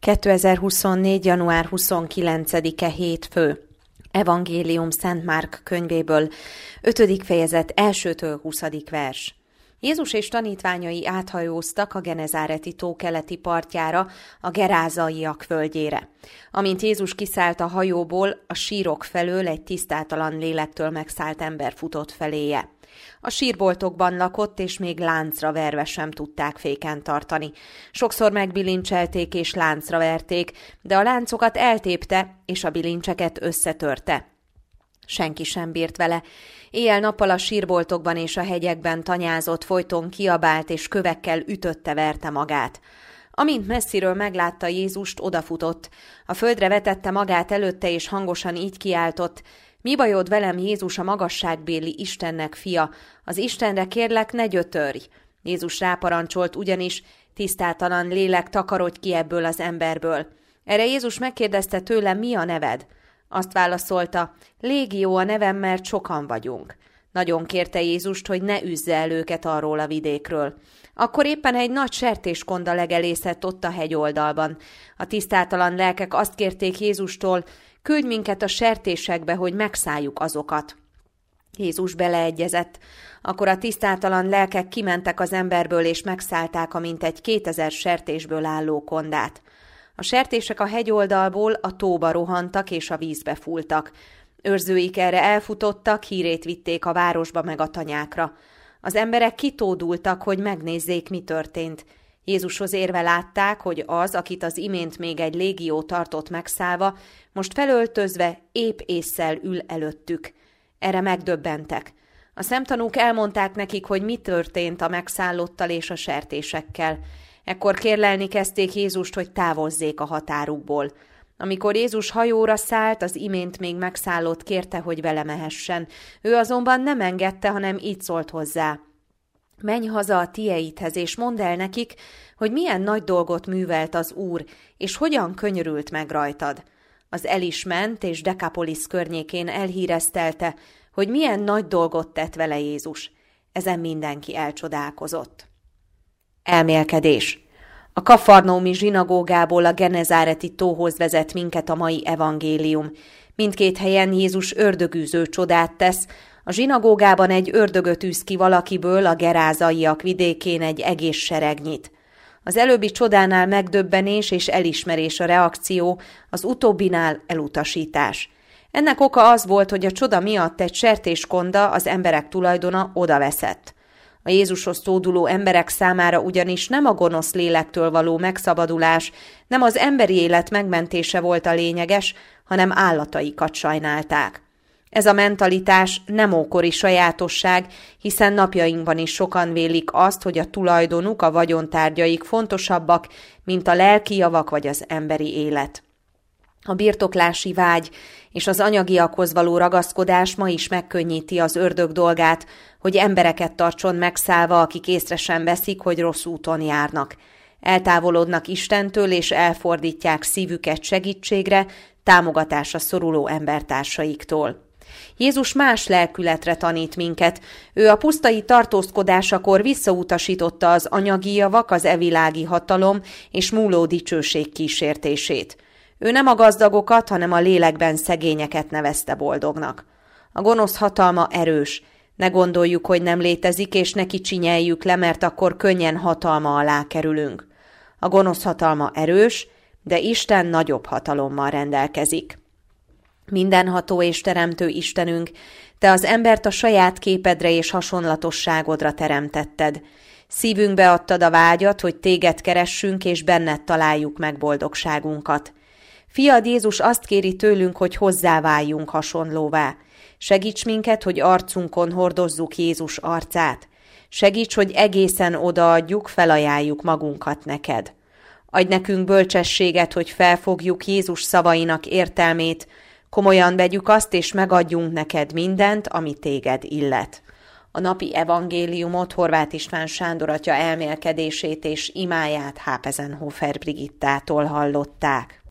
2024. január 29-e hétfő. Evangélium Szent Márk könyvéből, 5. fejezet 1-től 20. vers. Jézus és tanítványai áthajóztak a Genezáreti tó keleti partjára, a gerázaiak földjére. Amint Jézus kiszállt a hajóból, a sírok felől egy tisztátalan lélektől megszállt ember futott feléje. A sírboltokban lakott, és még láncra verve sem tudták féken tartani. Sokszor megbilincselték és láncra verték, de a láncokat eltépte, és a bilincseket összetörte. Senki sem bírt vele. Éjjel-nappal a sírboltokban és a hegyekben tanyázott, folyton kiabált és kövekkel ütötte-verte magát. Amint messziről meglátta Jézust, odafutott. A földre vetette magát előtte, és hangosan így kiáltott: Mi bajod velem, Jézus, a magasságbéli Istennek fia? Az Istenre kérlek, ne gyötörj! Jézus ráparancsolt ugyanis: Tisztátalan lélek, takarodj ki ebből az emberből. Erre Jézus megkérdezte tőle: Mi a neved? Azt válaszolta: Légió a nevem, mert sokan vagyunk. Nagyon kérte Jézust, hogy ne üzze el őket arról a vidékről. Akkor éppen egy nagy sertéskonda legelészett ott a hegyoldalban. A tisztátalan lelkek azt kérték Jézustól: Küldj minket a sertésekbe, hogy megszálljuk azokat. Jézus beleegyezett. Akkor a tisztátalan lelkek kimentek az emberből, és megszállták a mintegy 2000 sertésből álló kondát. A sertések a hegyoldalból a tóba rohantak, és a vízbe fúltak. Őrzőik erre elfutottak, hírét vitték a városba meg a tanyákra. Az emberek kitódultak, hogy megnézzék, mi történt. Jézushoz érve látták, hogy az, akit az imént még egy légió tartott megszállva, most felöltözve épp ésszel ül előttük. Erre megdöbbentek. A szemtanúk elmondták nekik, hogy mi történt a megszállottal és a sertésekkel. Ekkor kérlelni kezdték Jézust, hogy távozzék a határukból. Amikor Jézus hajóra szállt, az imént még megszállott kérte, hogy vele mehessen. Ő azonban nem engedte, hanem így szólt hozzá: Menj haza a tieidhez, és mondd el nekik, hogy milyen nagy dolgot művelt az Úr, és hogyan könyörült meg rajtad. Az el is ment, és Dekapolisz környékén elhíreztelte, hogy milyen nagy dolgot tett vele Jézus. Ezen mindenki elcsodálkozott. Elmélkedés. A kafarnaumi zsinagógából a Genezáreti tóhoz vezet minket a mai evangélium. Mindkét helyen Jézus ördögűző csodát tesz. A zsinagógában egy ördögöt űz ki valakiből, a gerázaiak vidékén egy egész seregnyit. Az előbbi csodánál megdöbbenés és elismerés a reakció, az utóbbinál elutasítás. Ennek oka az volt, hogy a csoda miatt egy sertéskonda, az emberek tulajdona, odaveszett. A Jézushoz tóduló emberek számára ugyanis nem a gonosz lélektől való megszabadulás, nem az emberi élet megmentése volt a lényeges, hanem állataikat sajnálták. Ez a mentalitás nem ókori sajátosság, hiszen napjainkban is sokan vélik azt, hogy a tulajdonuk, a vagyontárgyaik fontosabbak, mint a lelki javak vagy az emberi élet. A birtoklási vágy és az anyagiakhoz való ragaszkodás ma is megkönnyíti az ördög dolgát, hogy embereket tartson megszállva, akik észre sem veszik, hogy rossz úton járnak. Eltávolodnak Istentől, és elfordítják szívüket segítségre, támogatásra szoruló embertársaiktól. Jézus más lelkületre tanít minket. Ő a pusztai tartózkodásakor visszautasította az anyagi javak, az evilági hatalom és múló dicsőség kísértését. Ő nem a gazdagokat, hanem a lélekben szegényeket nevezte boldognak. A gonosz hatalma erős. Ne gondoljuk, hogy nem létezik, és ne kicsinyeljük le, mert akkor könnyen hatalma alá kerülünk. A gonosz hatalma erős, de Isten nagyobb hatalommal rendelkezik. Mindenható és teremtő Istenünk, te az embert a saját képedre és hasonlatosságodra teremtetted. Szívünkbe adtad a vágyat, hogy téged keressünk, és benned találjuk meg boldogságunkat. Fiad Jézus azt kéri tőlünk, hogy hozzáváljunk hasonlóvá. Segíts minket, hogy arcunkon hordozzuk Jézus arcát. Segíts, hogy egészen odaadjuk, felajánljuk magunkat neked. Adj nekünk bölcsességet, hogy felfogjuk Jézus szavainak értelmét, komolyan vegyük azt, és megadjunk neked mindent, ami téged illet. A napi evangéliumot Horváth István Sándor atya elmélkedését és imáját Hápezenhofer Brigittától hallották.